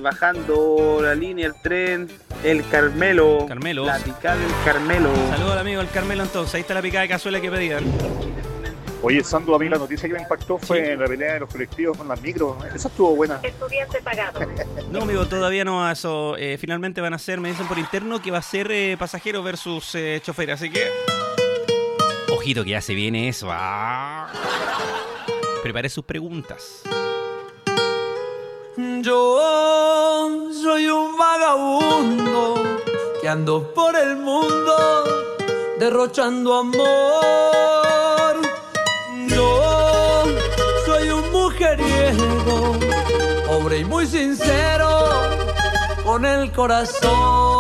bajando la línea, el tren, el Carmelo. Carmelo. La picada del Carmelo. Saludos al amigo del Carmelo entonces. Ahí está la picada de cazuela que pedían. Oye, Sandro, a mí la noticia que me impactó fue la pelea de los colectivos con las micros. Esa estuvo buena. Estudiante pagado. No, amigo, todavía no. Eso finalmente van a ser, me dicen por interno, que va a ser pasajero versus chofer. Así que, ojito que ya se viene eso. Prepare sus preguntas. Yo soy un vagabundo que ando por el mundo derrochando amor. Yo soy un mujeriego, pobre y muy sincero, con el corazón.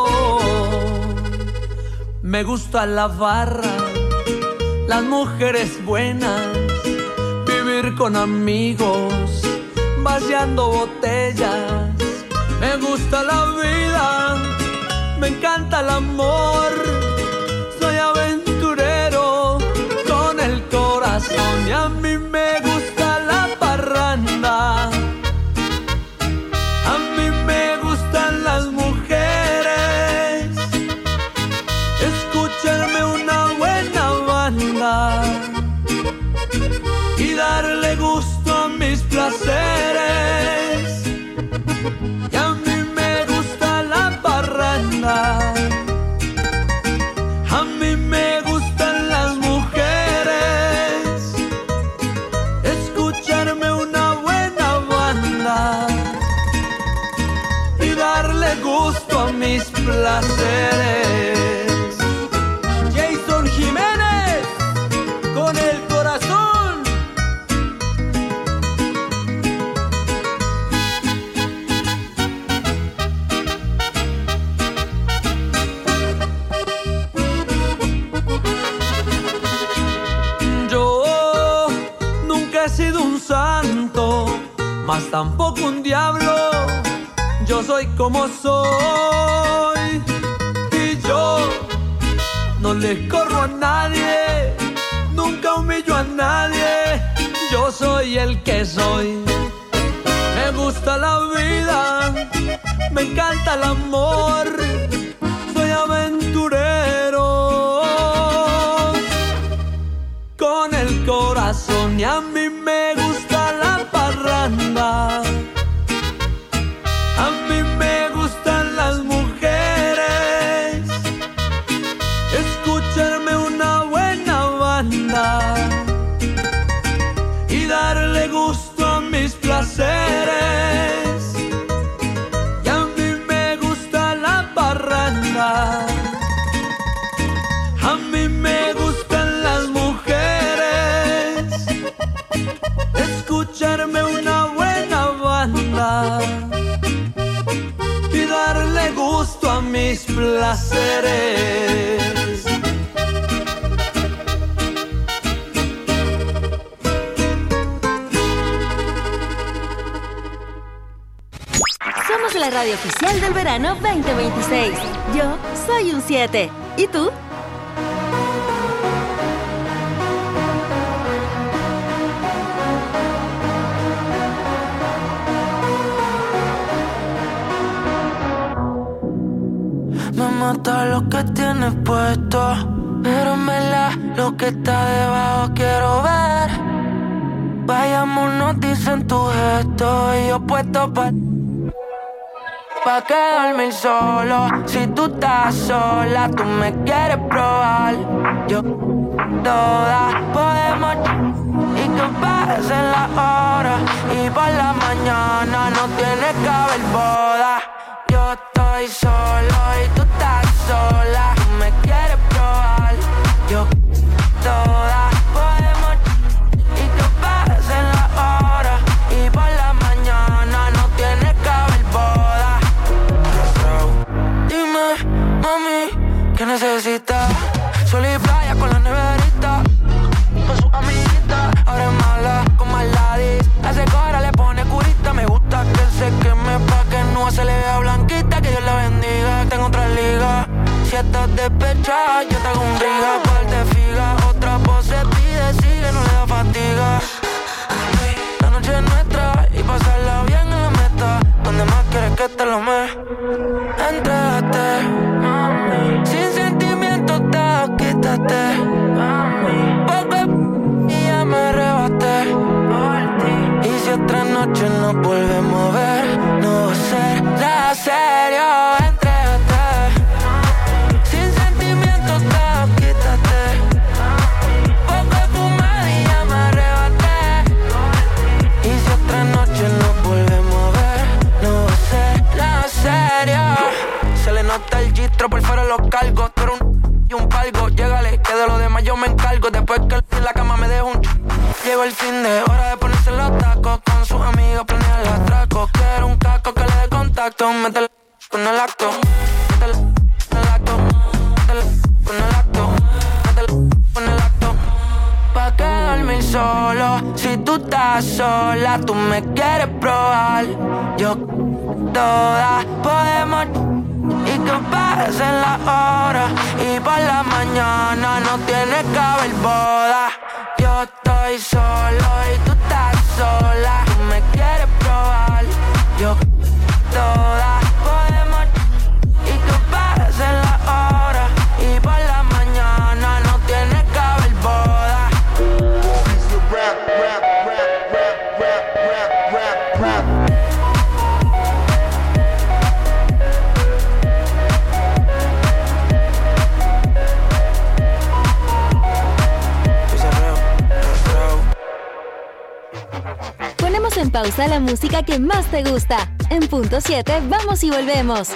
Me gustan las barras, las mujeres buenas, vivir con amigos, vaciando botellas. Me gusta la vida, me encanta el amor. Soy aventurero con el corazón y a mí me gusta la parranda. A mí me gustan las mujeres, escucharme una buena banda y darle gusto a mis placeres. Y a mí me gusta la parranda. A mí me gustan las mujeres, escucharme una buena banda y darle gusto a mis placeres. Jason Jiménez, con el corazón. Yo nunca he sido un santo, mas tampoco un diablo. Yo soy como soy y yo no le corro a nadie, nunca humillo a nadie. Yo soy el que soy. Me gusta la vida, me encanta el amor. Soy aventurero con el corazón y a mí me gusta la parranda. A mí me gustan las mujeres, escucharme una buena banda y darle gusto a mis placeres. Y a mí me gusta la parranda. A mí me gustan las mujeres, escucharme una buena banda y darle gusto a mis placeres. Somos la radio oficial del verano 2026. Yo soy un 7. ¿Y tú? Me mata lo que tienes puesto, pero en verdad lo que está debajo quiero ver. Vayámonos, dicen tu gesto y yo puesto pa' quedarme solo. Si tú estás sola, tú me quieres probar. Yo, todas podemos y que pasen las horas y por la mañana no tiene que haber boda. Yo estoy solo y tú estás sola, tú me quieres probar. Yo, todas podemos y que pasen las horas y por la mañana no tiene que haber boda. Dime, mami, ¿qué necesitas? Sol y playa con la neverita, con su amiguita. Ahora es mala, con maladis. Hace cara, le pone curita. Me gusta que se queme pa' que no se le vea blanquita. Que Dios la bendiga, tengo otra liga. Si estás despechada, yo te hago un briga. Parte figa, otra pose pide, sigue, no le da fatiga. La noche es nuestra y pasarla bien en la meta. Donde más quieres que Entrégate, mami. Sin sentimientos te quítate, mami. Porque y ya me arrebaté por ti. Y si otra noche nos volvemos a ver, no va a ser nada serio. Entrégate, sin sentimientos te quítate. Porque fumé y ya me arrebaté. Y si otra noche nos volvemos a ver, no va a ser nada serio. Se le nota el gistro, por fuera los cargos. Tú eres un palgo, llégale, que de lo demás yo me encargo. Después que en la cama me dejo un llegó el fin de hora de ponerse los tacos. Con sus amigos planea el atraco. Quiero un casco que le dé contacto. Métele con el acto. Métele con el acto. Métele con el acto. Métele con el acto. Pa' quedarme solo. Si tú estás sola, tú me quieres probar. Yo todas podemos. Y que pasen las horas. Y por la mañana no tiene que haber boda. Yo estoy solo y tú estás sola. Tú me quieres probar. Yo todas podemos. Y que pasen las horas. Y por la mañana no tiene que haber boda. Ponemos en pausa la música que más te gusta. En punto 7, vamos y volvemos.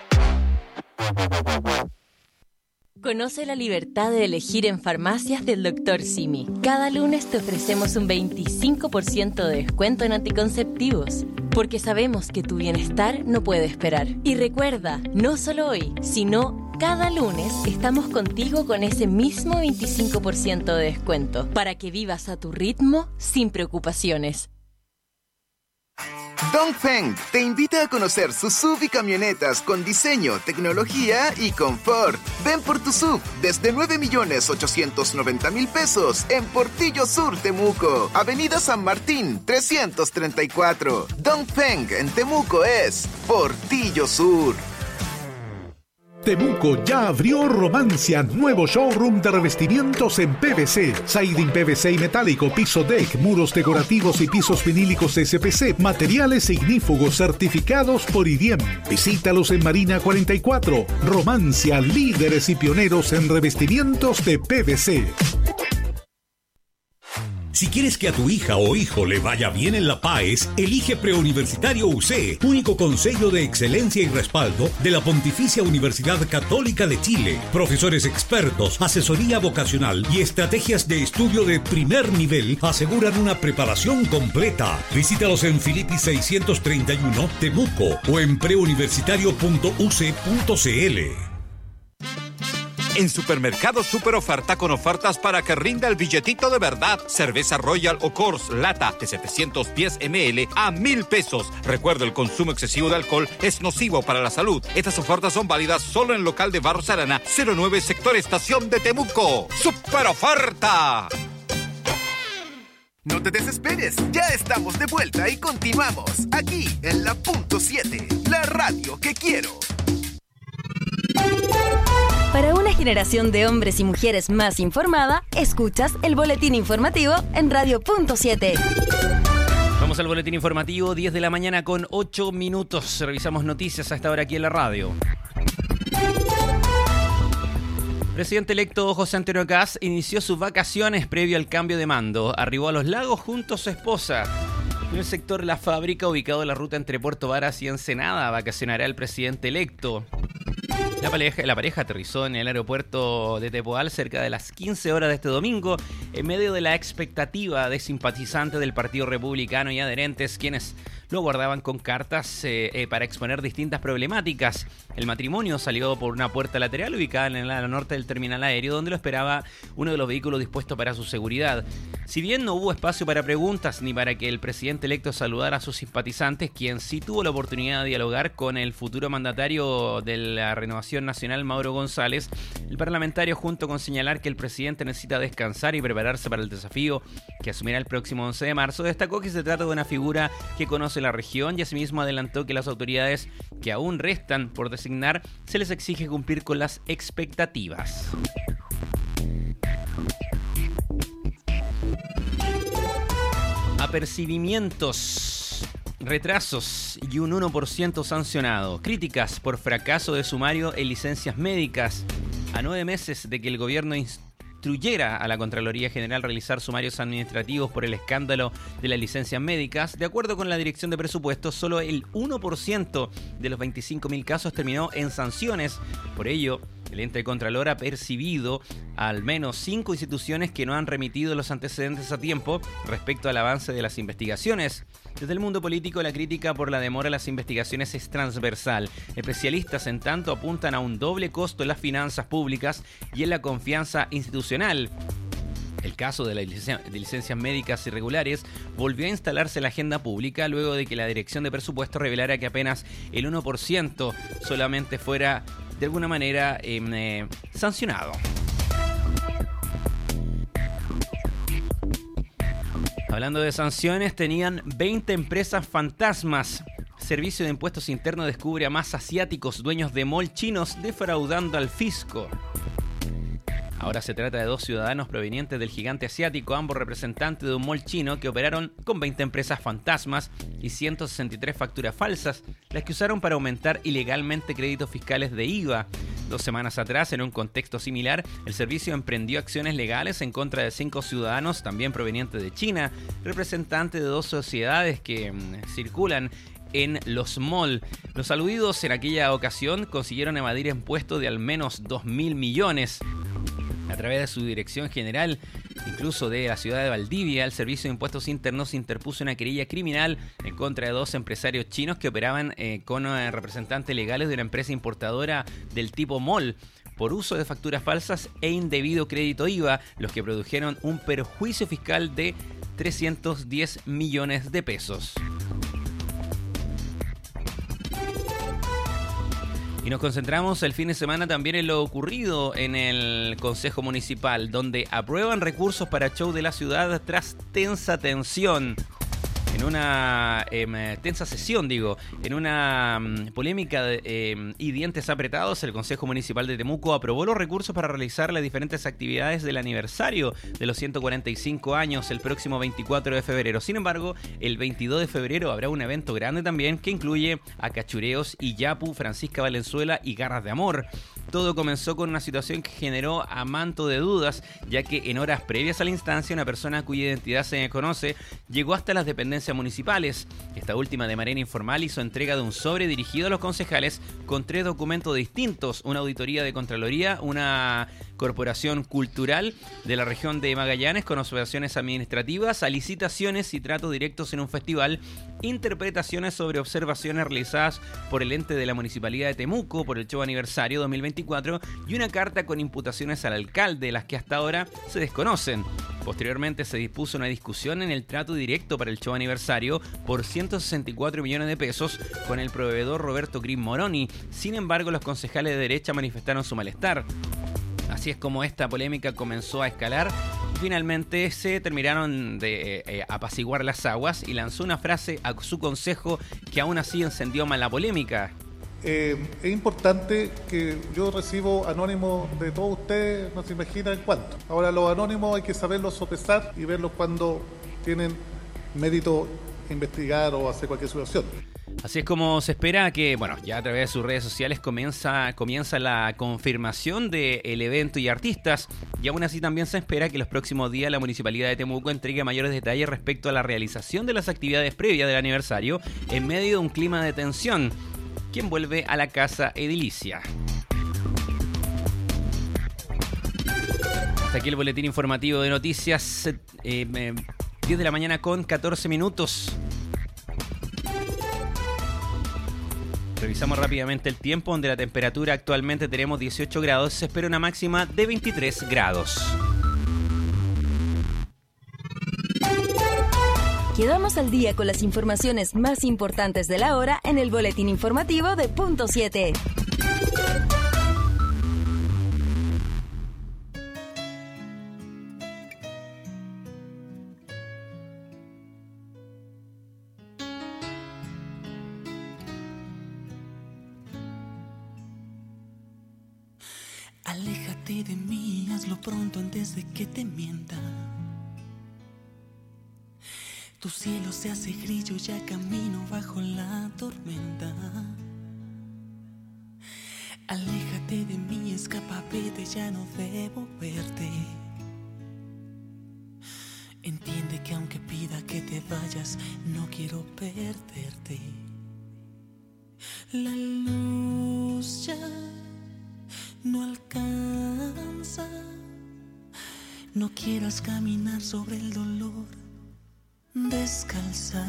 Conoce la libertad de elegir en farmacias del Dr. Simi. Cada lunes te ofrecemos un 25% de descuento en anticonceptivos, porque sabemos que tu bienestar no puede esperar. Y recuerda, no solo hoy, sino cada lunes estamos contigo con ese mismo 25% de descuento, para que vivas a tu ritmo sin preocupaciones. Dongfeng te invita a conocer sus SUV y camionetas con diseño, tecnología y confort. Ven por tu SUV desde 9.890.000 pesos en Portillo Sur, Temuco. Avenida San Martín, 334. Dongfeng en Temuco es Portillo Sur. Temuco ya abrió Romancia, nuevo showroom de revestimientos en PVC, siding PVC y metálico, piso deck, muros decorativos y pisos vinílicos SPC, materiales ignífugos certificados por IDIEM. Visítalos en Marina 44. Romancia, líderes y pioneros en revestimientos de PVC. Si quieres que a tu hija o hijo le vaya bien en la PAES, elige Preuniversitario UC, único consejo de excelencia y respaldo de la Pontificia Universidad Católica de Chile. Profesores expertos, asesoría vocacional y estrategias de estudio de primer nivel aseguran una preparación completa. Visítalos en Filippi 631, Temuco, o en preuniversitario.uc.cl. En Supermercados Super Oferta, con ofertas para que rinda el billetito de verdad. Cerveza Royal o Coors lata de 710 ml a 1,000 pesos. Recuerda, el consumo excesivo de alcohol es nocivo para la salud. Estas ofertas son válidas solo en el local de Barros Arana, 09, sector Estación de Temuco. ¡Super Oferta! No te desesperes, ya estamos de vuelta y continuamos aquí en la punto 7, la radio que quiero. Para una generación de hombres y mujeres más informada, escuchas el boletín informativo en Radio Punto 7. Vamos al boletín informativo, 10 de la mañana con 8 minutos. Revisamos noticias a esta hora aquí en la radio. Presidente electo José Antonio Kast inició sus vacaciones previo al cambio de mando. Arribó a Los Lagos junto a su esposa. En el sector La Fábrica, ubicado en la ruta entre Puerto Varas y Ensenada, vacacionará el presidente electo. La pareja aterrizó en el aeropuerto de Tepual cerca de las 15 horas de este domingo, en medio de la expectativa de simpatizantes del Partido Republicano y adherentes, quienes lo aguardaban con cartas para exponer distintas problemáticas. El matrimonio salió por una puerta lateral ubicada en el lado norte del terminal aéreo, donde lo esperaba uno de los vehículos dispuestos para su seguridad. Si bien no hubo espacio para preguntas ni para que el presidente electo saludara a sus simpatizantes, quien sí tuvo la oportunidad de dialogar con el futuro mandatario de la Renovación Nacional, Mauro González, el parlamentario, junto con señalar que el presidente necesita descansar y prepararse para el desafío que asumirá el próximo 11 de marzo, destacó que se trata de una figura que conoce en la región y asimismo adelantó que las autoridades que aún restan por designar se les exige cumplir con las expectativas. Apercibimientos, retrasos y un 1% sancionado. Críticas por fracaso de sumario en licencias médicas. A 9 meses de que el gobierno instruyera a la Contraloría General realizar sumarios administrativos por el escándalo de las licencias médicas, de acuerdo con la Dirección de Presupuestos, solo el 1% de los 25.000 casos terminó en sanciones. Por ello, el ente Contralor ha percibido al menos 5 instituciones que no han remitido los antecedentes a tiempo respecto al avance de las investigaciones. Desde el mundo político, la crítica por la demora en las investigaciones es transversal. Especialistas, en tanto, apuntan a un doble costo en las finanzas públicas y en la confianza institucional. El caso de las licencias médicas irregulares volvió a instalarse en la agenda pública luego de que la Dirección de Presupuestos revelara que apenas el 1% solamente fuera de alguna manera sancionado. Hablando de sanciones, tenían 20 empresas fantasmas. Servicio de Impuestos Internos descubre a más asiáticos dueños de mall chinos defraudando al fisco. Ahora se trata de 2 ciudadanos provenientes del gigante asiático, ambos representantes de un mall chino que operaron con 20 empresas fantasmas y 163 facturas falsas, las que usaron para aumentar ilegalmente créditos fiscales de IVA. 2 semanas atrás, en un contexto similar, el servicio emprendió acciones legales en contra de 5 ciudadanos, también provenientes de China, representantes de 2 sociedades que circulan en los malls. Los aludidos en aquella ocasión consiguieron evadir impuestos de al menos 2.000 millones. A través de su dirección general, incluso de la ciudad de Valdivia, el Servicio de Impuestos Internos interpuso una querella criminal en contra de 2 empresarios chinos que operaban con representantes legales de una empresa importadora del tipo mall por uso de facturas falsas e indebido crédito IVA, los que produjeron un perjuicio fiscal de 310 millones de pesos. Y nos concentramos el fin de semana también en lo ocurrido en el Consejo Municipal, donde aprueban recursos para show de la ciudad tras tensa tensión. En una tensa sesión, en una polémica y dientes apretados, el Consejo Municipal de Temuco aprobó los recursos para realizar las diferentes actividades del aniversario de los 145 años el próximo 24 de febrero. Sin embargo, el 22 de febrero habrá un evento grande también que incluye a Cachureos y Yapu, Francisca Valenzuela y Garras de Amor. Todo comenzó con una situación que generó amanto de dudas, ya que en horas previas a la instancia, una persona cuya identidad se desconoce llegó hasta las dependencias municipales. Esta última, de manera informal, hizo entrega de un sobre dirigido a los concejales con 3 documentos distintos: una auditoría de Contraloría, una corporación cultural de la región de Magallanes con observaciones administrativas, a licitaciones y tratos directos en un festival, interpretaciones sobre observaciones realizadas por el ente de la Municipalidad de Temuco por el show aniversario 2024 y una carta con imputaciones al alcalde, las que hasta ahora se desconocen. Posteriormente se dispuso una discusión en el trato directo para el show aniversario por 164 millones de pesos con el proveedor Roberto Cris Moroni. Sin embargo, los concejales de derecha manifestaron su malestar. Así es como esta polémica comenzó a escalar. Finalmente se terminaron de apaciguar las aguas y lanzó una frase a su consejo que aún así encendió más la polémica. Es importante que yo recibo anónimos de todos ustedes, no se imaginan cuánto. Ahora, los anónimos hay que saberlos sopesar y verlos cuando tienen mérito investigar o hacer cualquier situación. Así es como se espera que, ya a través de sus redes sociales comienza la confirmación del evento y artistas, y aún así también se espera que los próximos días la Municipalidad de Temuco entregue mayores detalles respecto a la realización de las actividades previas del aniversario en medio de un clima de tensión. ¿Quién vuelve a la casa edilicia? Hasta aquí el boletín informativo de noticias, 10 de la mañana con 14 minutos. Revisamos rápidamente el tiempo, donde la temperatura actualmente tenemos 18 grados, se espera una máxima de 23 grados. Quedamos al día con las informaciones más importantes de la hora en el boletín informativo de Punto 7. Aléjate de mí, hazlo pronto antes de que te mienta. Tu cielo se hace gris, yo ya camino bajo la tormenta. Aléjate de mí, escapa, vete, ya no debo verte. Entiende que aunque pida que te vayas, no quiero perderte. La luz ya no alcanza. No quieras caminar sobre el dolor descalza.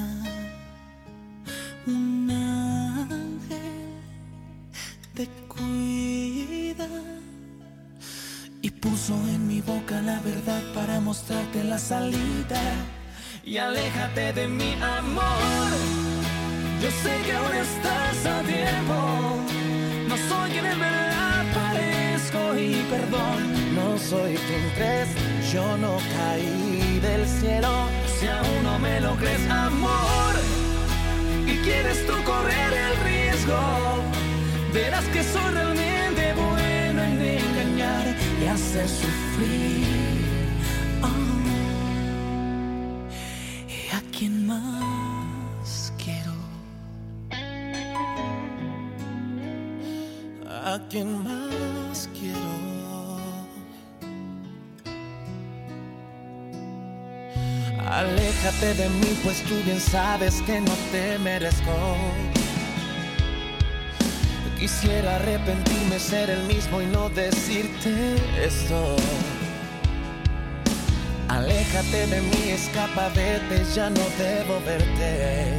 Un ángel te cuida y puso en mi boca la verdad para mostrarte la salida. Y aléjate de mi amor, yo sé que aún estás a tiempo. No soy quien en verdad parezco y perdón, no soy quien crees, yo no caí del cielo. Si aún no me lo crees, amor, y quieres tú correr el riesgo, verás que soy realmente bueno en engañar y hacer sufrir. Oh. ¿Y a quién más quiero? ¿A quién más quiero? Aléjate de mí, pues tú bien sabes que no te merezco. Quisiera arrepentirme, ser el mismo y no decirte esto. Aléjate de mí, escapa, vete, ya no debo verte.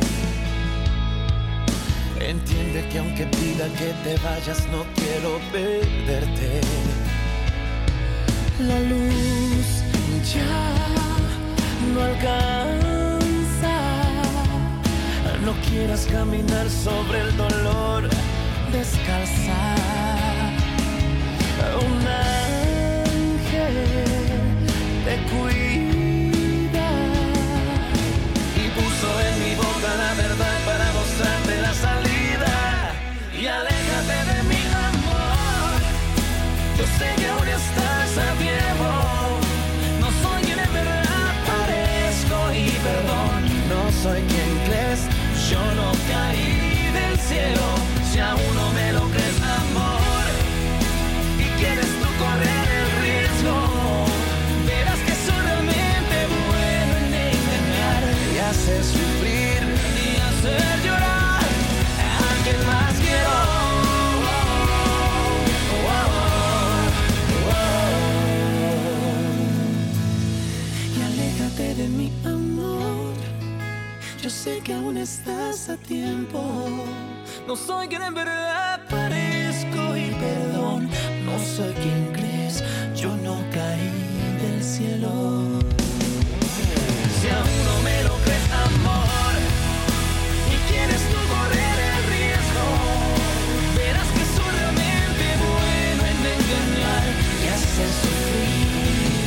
Entiende que aunque pida que te vayas, no quiero perderte. La luz ya no alcanza. No quieras caminar sobre el dolor descalza. Un ángel te cuida y puso en mi boca la verdad para mostrarte la salida. Y aléjate de mi amor, yo sé que aún estás a tiempo. No soy quien en verdad parezco y perdón, no soy quien crees, yo no caí del cielo. Si aún no me lo crees, amor, y quieres tú correr el riesgo, verás que soy realmente bueno en engañar y hacer sufrir y hacer llorar. ¿A quién más quiero? Y aléjate de mi amor, yo sé que aún estás a tiempo. No soy quien en verdad parezco y perdón, no soy quien crees, yo no caí del cielo. Si aún no me lo crees, amor, y quieres tú correr el riesgo, verás que soy realmente bueno en engañar y hacer sufrir.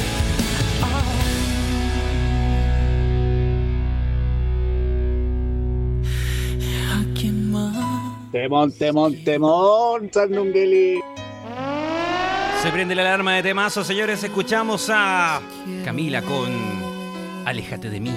¿A quién más? Temón, Sandungeli. Se prende la alarma de temazo, señores. Escuchamos a Camila con Aléjate de mí.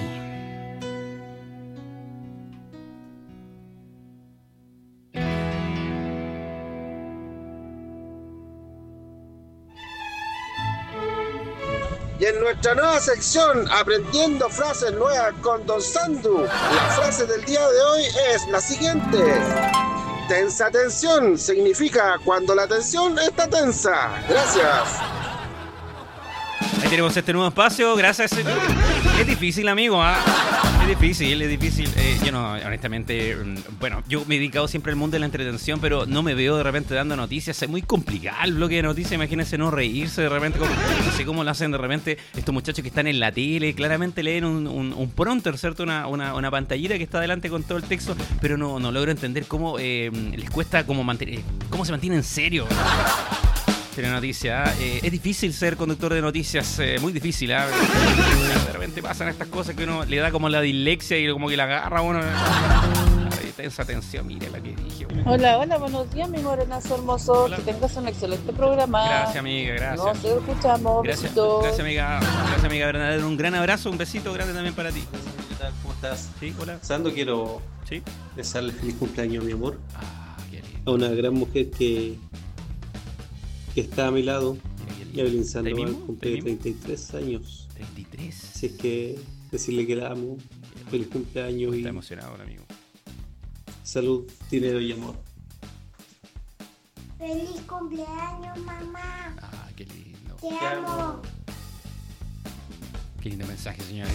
Y en nuestra nueva sección, Aprendiendo Frases Nuevas con Don Sandu, la frase del día de hoy es la siguiente. Tensa tensión significa cuando la tensión está tensa. Gracias. Ahí tenemos este nuevo espacio, gracias. Es difícil, amigo, ¿eh? Es difícil. Yo no, honestamente, bueno, yo me he dedicado siempre al mundo de la entretención, pero no me veo de repente dando noticias. Es muy complicado el bloque de noticias. Imagínense no reírse de repente. No sé cómo lo hacen de repente estos muchachos que están en la tele. Claramente leen un prompter, ¿cierto? Una pantallita que está adelante con todo el texto, pero no logro entender cómo les cuesta cómo se mantienen en serio. Telenoticia, es difícil ser conductor de noticias, muy difícil, ¿eh? De repente pasan estas cosas que uno le da como la dislexia y como que la agarra, bueno, tensa atención, mire la que dije. Hola, buenos días, mi morenazo hermoso. Hola. Que tengas un excelente programa. Gracias, amiga, gracias. Nos escuchamos. Gracias, Besitos. gracias, amiga. Gracias, amiga Bernadette. Un gran abrazo, un besito grande también para ti. ¿Qué tal? ¿Cómo estás? Sí, hola. Sando, quiero desearle feliz cumpleaños a mi amor. A una gran mujer que está a mi lado. Evelyn Sandoval cumple 33 años. 33. Así es que decirle que la amo. Feliz cumpleaños. Está y emocionado, amigo. Salud, dinero y amor. Feliz cumpleaños, mamá. Ah, qué lindo. Te amo. Qué lindo mensaje, señores.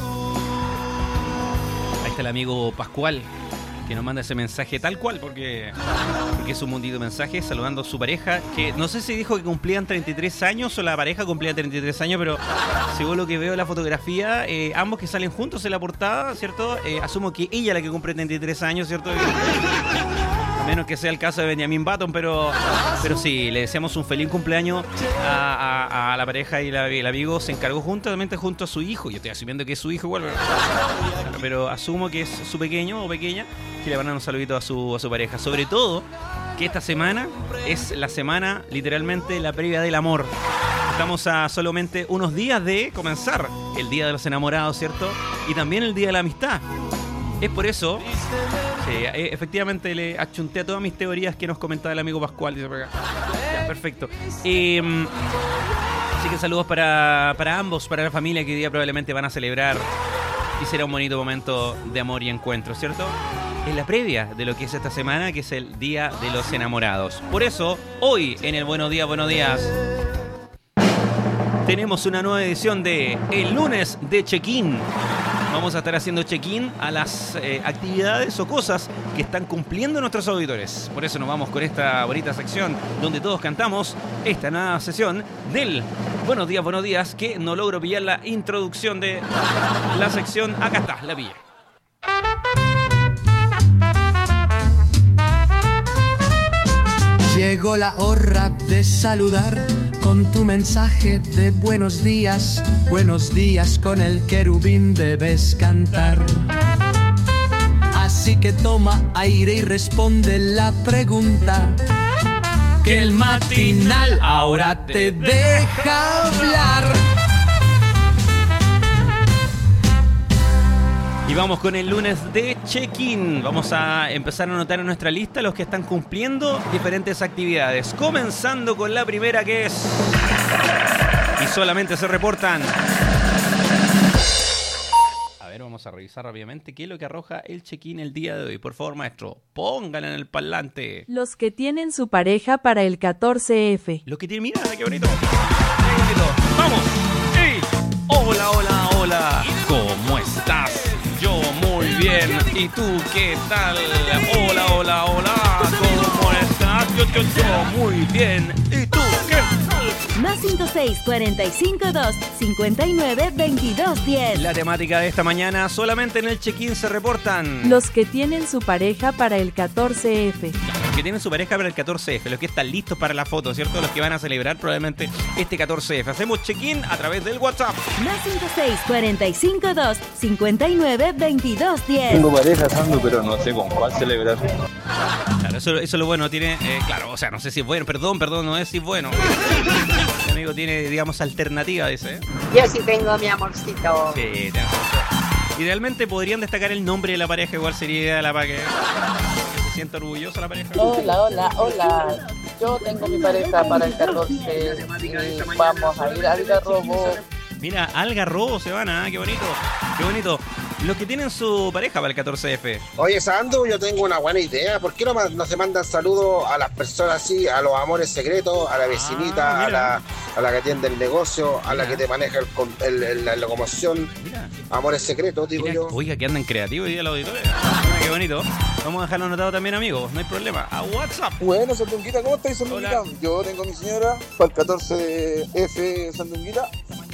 Ahí está el amigo Pascual, que nos manda ese mensaje tal cual, porque es un mundito mensaje, saludando a su pareja, que no sé si dijo que cumplían 33 años o la pareja cumplía 33 años, pero según lo que veo en la fotografía, ambos que salen juntos en la portada, ¿cierto? Asumo que ella es la que cumple 33 años, ¿cierto? A menos que sea el caso de Benjamin Button, pero sí, le deseamos un feliz cumpleaños a la pareja, y el amigo se encargó juntamente junto a su hijo. Yo estoy asumiendo que es su hijo igual, pero asumo que es su pequeño o pequeña, que le van a dar un saludito a su pareja. Sobre todo que esta semana es la semana, literalmente, la previa del amor. Estamos a solamente unos días de comenzar el Día de los Enamorados, ¿cierto? Y también el Día de la Amistad. Es por eso que efectivamente le achunté a todas mis teorías que nos comentaba el amigo Pascual. Dice por acá. Ya, perfecto. Así que saludos para ambos, para la familia que hoy día probablemente van a celebrar. Y será un bonito momento de amor y encuentro, ¿cierto? Es la previa de lo que es esta semana, que es el Día de los Enamorados. Por eso, hoy en el Buenos Días, tenemos una nueva edición de El Lunes de Check-in. Vamos a estar haciendo check-in a las actividades o cosas que están cumpliendo nuestros auditores. Por eso nos vamos con esta bonita sección donde todos cantamos esta nueva sesión del Buenos Días, que no logro pillar la introducción de la sección. Acá está, la pillé. Llegó la hora de saludar con tu mensaje de buenos días con el querubín debes cantar. Así que toma aire y responde la pregunta, que el matinal ahora te deja hablar. Y vamos con el lunes de check-in. Vamos a empezar a anotar en nuestra lista los que están cumpliendo diferentes actividades. Comenzando con la primera, que es... Y solamente se reportan... A ver, vamos a revisar rápidamente qué es lo que arroja el check-in el día de hoy. Por favor, maestro, póngala en el parlante. Los que tienen su pareja para el 14F. Los que tienen... Mira, qué bonito. Qué bonito. ¡Vamos! ¡Hey! Hola. ¿Cómo estás? Yo muy bien. ¿Y tú qué tal? Hola. ¿Cómo estás? Yo muy bien. ¿Y tú qué tal? Más 56 45 2 59 22 10. La temática de esta mañana, solamente en el check-in se reportan los que tienen su pareja para el 14F. Los que tienen su pareja para el 14F, los que están listos para la foto, ¿cierto? Los que van a celebrar probablemente este 14F. Hacemos check-in a través del WhatsApp. Más 56 45 2 59 22 10. Tengo pareja, Sando, pero no sé con cuál celebrar. Claro, eso es lo bueno. Tiene, claro, o sea, no sé si es bueno. Perdón, no es si es bueno. Mi amigo tiene, digamos, alternativa, dice, ¿eh? Yo sí tengo mi amorcito. Sí, idealmente podrían destacar el nombre de la pareja, igual sería la para que se sienta orgullosa la pareja. Hola. Yo tengo mi pareja para el 14 y vamos a ir al Algarrobo. Mira, Algarrobo se van, qué bonito. Los que tienen su pareja para el 14F. Oye, Sandu, yo tengo una buena idea. ¿Por qué no se mandan saludos a las personas así, a los amores secretos, a la vecinita, a la que atiende el negocio, a la que te maneja la locomoción? Amores secretos, digo yo. Oiga, que andan creativos hoy día los auditores. Mira, qué bonito. Vamos a dejarlo anotado también, amigos. No hay problema. A WhatsApp. Bueno, Sandunguita, ¿cómo estáis, Sandunguita? Yo tengo a mi señora para el 14F, Sandunguita.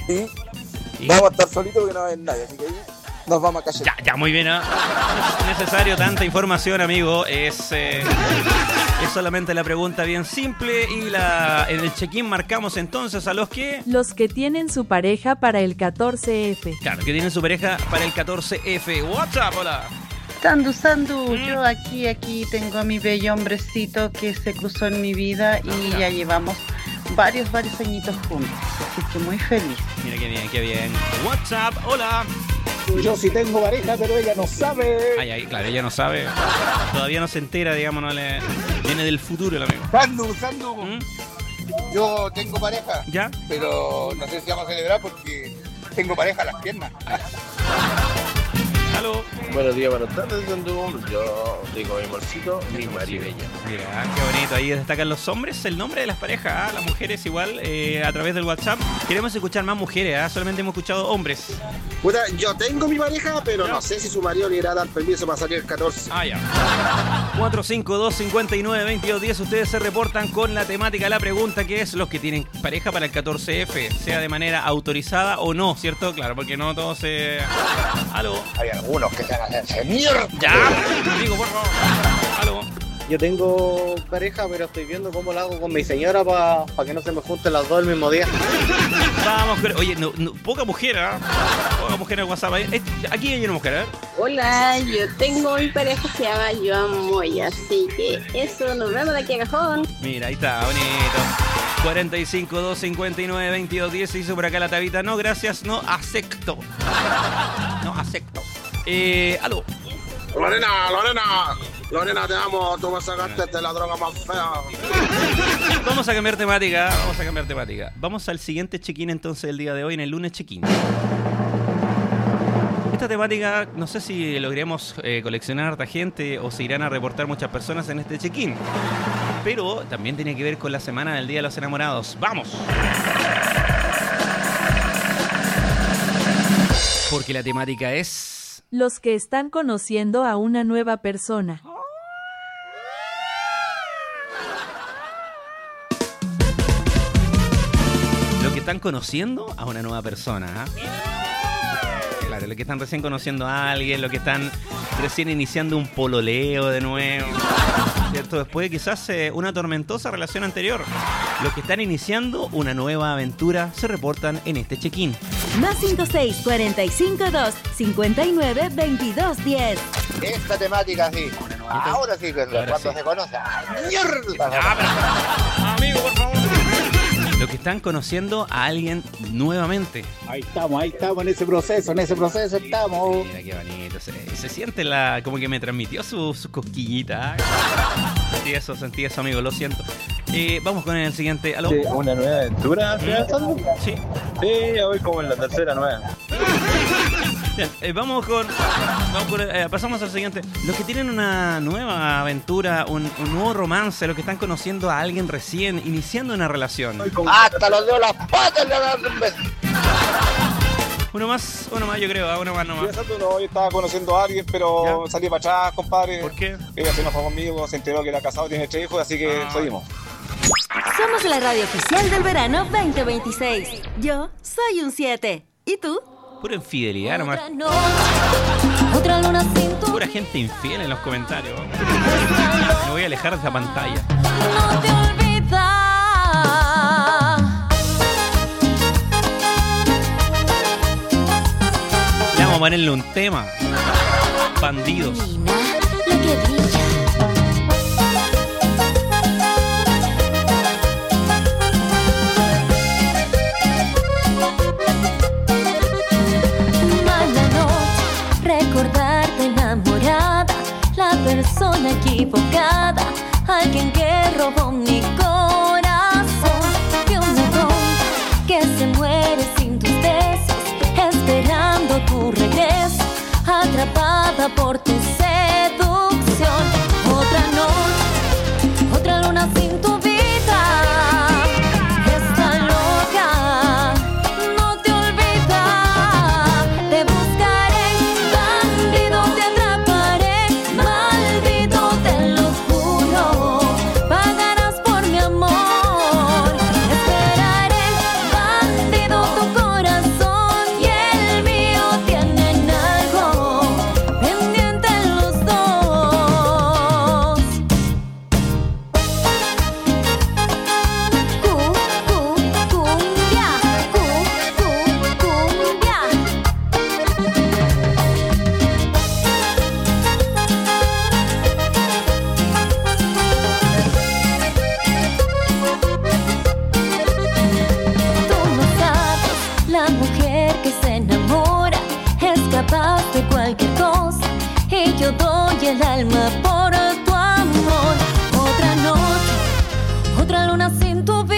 Y vamos a estar solitos porque no va a haber nadie, así que ahí nos vamos a callar. Ya, muy bien, ¿eh? No es necesario tanta información, amigo. Es solamente la pregunta bien simple. Y en el check-in marcamos entonces a los que tienen su pareja para el 14F. Claro, que tienen su pareja para el 14F. WhatsApp, hola. Sandu, yo aquí tengo a mi bello hombrecito que se cruzó en mi vida y ya llevamos varios añitos juntos, así que muy feliz. Mira qué bien. WhatsApp, hola. Yo sí tengo pareja, pero ella no sabe. Ay, claro, ella no sabe. Todavía no se entera, digamos, no le viene del futuro el amigo. Sandu. Yo tengo pareja. ¿Ya? Pero no sé si vamos a celebrar porque tengo pareja a las piernas. Aló. Buenos días, buenas tardes, Sandu. Yo digo mi amorcito, mi maribella. Mira, qué bonito. Ahí destacan los hombres, el nombre de las parejas, las mujeres igual, a través del WhatsApp. Queremos escuchar más mujeres, solamente hemos escuchado hombres. Puta, yo tengo mi pareja, pero no sé si su marido le irá a dar permiso para salir el 14. Ya. 452-59-2210. Ustedes se reportan con la temática, la pregunta que es los que tienen pareja para el 14F, sea de manera autorizada o no, ¿cierto? Claro, porque no todos se... Aló. Hay algunos que se van a hacer mierda. Ya, digo, por favor. Aló. Yo tengo pareja, pero estoy viendo cómo lo hago con mi señora para que no se me junten las dos el mismo día. Vamos, oye, poca mujer, ¿eh? Poca mujer en WhatsApp. Aquí hay una mujer, ¿eh? Hola, yo tengo mi pareja que se llama Joan Moya, así que eso, nos vemos de aquí a cajón. Mira, ahí está, bonito. 45-259-2210 se hizo por acá la tabita. No, gracias, no acepto. No acepto. Aló. Lorena, te amo, tú me sacaste de la droga más fea. Vamos a cambiar temática. Vamos al siguiente check-in entonces del día de hoy, en el lunes check-in. Esta temática, no sé si logremos coleccionar a harta gente o se irán a reportar muchas personas en este check-in. Pero también tiene que ver con la semana del Día de los Enamorados. ¡Vamos! Porque la temática es... los que están conociendo a una nueva persona. Los que están conociendo a una nueva persona, ¿eh? Claro, los que están recién conociendo a alguien, los que están recién iniciando un pololeo de nuevo, ¿cierto? Después de quizás una tormentosa relación anterior. Los que están iniciando una nueva aventura se reportan en este check-in. Más 56-45-2-59-22-10. Esta temática sí. Ahora sí, cuando se conoce. ¡Mierda! Amigo, por favor. Los que están conociendo a alguien nuevamente. Ahí estamos en ese proceso estamos. Mira qué bonito. Se siente como que me transmitió sus cosquillitas. Sentí eso, amigo, lo siento. Vamos con el siguiente. ¿Aló? ¿Una nueva aventura al final, Sandu? Sí. Sí, ya voy como en la tercera nueva. Bien, pasamos al siguiente. Los que tienen una nueva aventura, un nuevo romance, los que están conociendo a alguien recién, iniciando una relación. Hasta los dedos las patas le dan un beso. Uno más, yo creo, uno más nomás. Yo estaba conociendo a alguien, pero salí para atrás, compadre. ¿Por qué? Ella se enojó conmigo, se enteró que era casado, tiene 3 hijos, así que seguimos. Somos la radio oficial del verano 2026. Yo soy un 7. ¿Y tú? Pura infidelidad nomás. Otra luna sin tu... Pura gente infiel en los comentarios. Me voy a alejar de esa pantalla. No te olvidas. Le vamos a ponerle un tema. Bandidos. Lo que brilla. Recordarte enamorada, la persona equivocada, alguien que robó mi corazón, de un ladrón que se muere sin tus besos, esperando tu regreso, atrapada por tu seducción. Otra noche, otra luna sin tu vida. Está loca, no te olvidas. Te buscaré, bandido, te atraparé. Maldito, te lo juro. Pagarás por mi amor. Esperaré, bandido, tu corazón y el mío tienen algo pendiente en y el alma por tu amor. Otra noche, otra luna sin tu vida.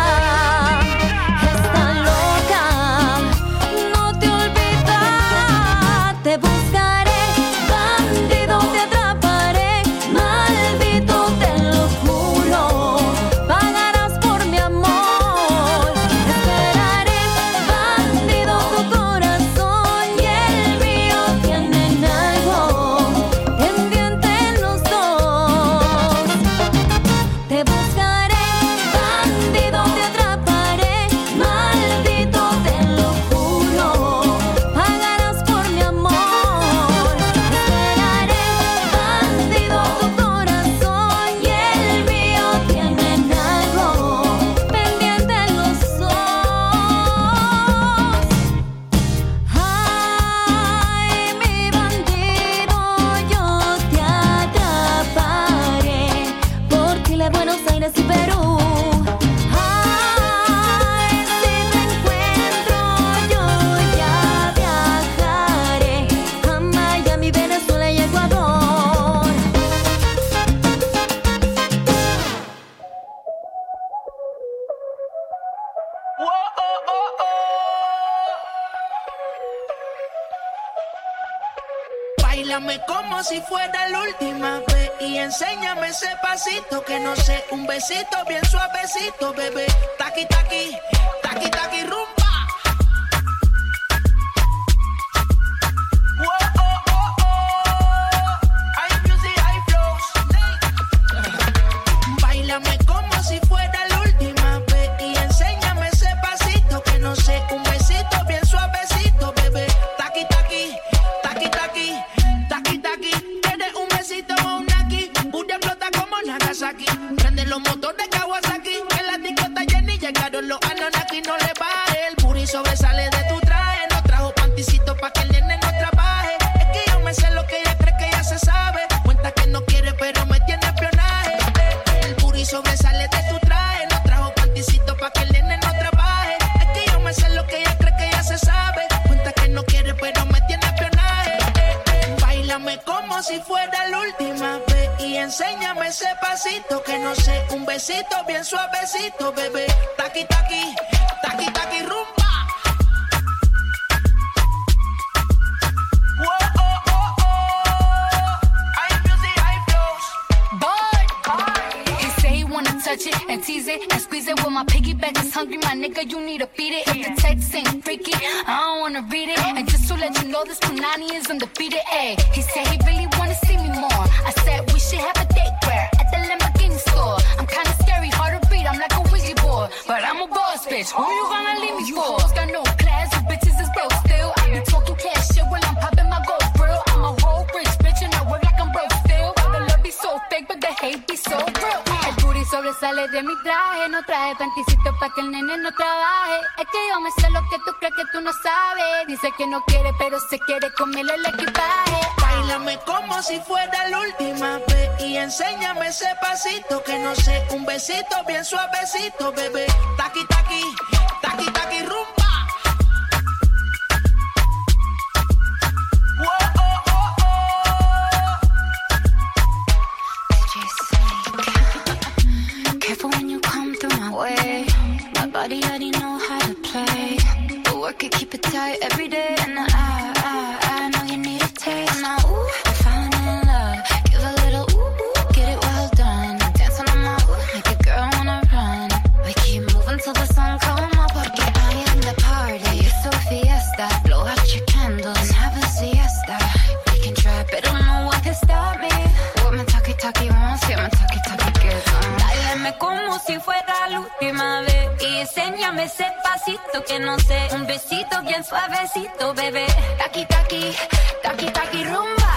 Está loca, no te olvidas. Te buscaré, bandido, te atraparé. Maldito, te lo juro. Pagarás por mi amor. Esperaré, bandido, tu corazón y el mío tienen algo pendiente los dos. Te buscaré, bandido, te atraparé. Maldito, te lo juro. Pagarás por mi amor. Esperaré, bandido, tu corazón y el mío tienen algo pendiente los dos. Ay, mi bandido, yo te atraparé por Chile, Buenos Aires y Perú. Ay, si te encuentro, yo ya viajaré a Miami, Venezuela y Ecuador. Báilame como si fuera la última vez y enséñame ese pasito que no sé, un besito bien suavecito, bebé. Taqui, taqui, taqui, taqui, rumba. Báilame como si fuera la última vez y enséñame ese pasito que no sé, un besito bien suavecito, bebé. Taqui, taqui, taqui, taqui, taqui, taqui. ¿Quieres un besito o un naki? Booty explota como Nagasaki. Prende los motores Kawasaki. En la discota Jenny llegaron los Anunnaki. No le baje, el booty sobresale de tu traje. No trajo panticito pa' que el nene no trabaje. Es que yo me sé lo que ella cree que ya se sabe. Cuenta que no quiere pero me tiene espionaje. El booty sobresale de tu traje. No trajo panticito pa' que el nene no trabaje. Es que yo me sé lo que ella cree que ya se sabe. Cuenta que no quiere pero me tiene espionaje. Báilame como si fuera la última vez y enséñame ese pasito que no sé, un besito bien suavecito, bebé. Taqui, taqui, taqui, taqui, rumba. He say he wanna touch it and tease it and squeeze it. When my piggyback is hungry, my nigga, you need to feed it. If the text ain't freaky, I don't wanna read it. And just to let you know, this Punani is undefeated. Ay, he said he really wanna see me more. I said we should have a date where at the Lamborghini store. I'm kinda scary, hard to beat, I'm like a Ouija board, but I'm a boss bitch. Who you gonna leave me for? Got no class, you bitches is broke still. I be talking cash shit when I'm popping my gold grill. I'm a whole rich bitch and I work like I'm broke still. The love be so fake, but the hate be so real. El booty sobresale de mi traje, no traje panticito pa' que el nene no trabaje. Es que yo me sé lo que tú crees que tú no sabes. Dice que no quiere, pero se quiere comerle el equipaje. Báilame como si fuera la última vez y enséñame ese pasito que no sé, un besito bien suavecito, bebé. Taqui, taqui, taqui, taqui, rumba. Careful when you come through my way. My body already know how to play. But work it, keep it tight every day. And I know you need a taste. Now, ooh, I'm falling in love. Give a little ooh, get it well done. Dancing on my ooh, make a girl wanna run. We keep moving till the sun come up. Porque I am the party. It's so fiesta. Blow out your candles and have a siesta. We can try, but don't know what can stop me. What my talkie wants, yeah, my talkie gets on. Dáleme como si fuera la última vez y enséñame ese pasito que no sé, un besito bien suavecito, bebé. Taqui, taqui, taqui, taqui, rumba.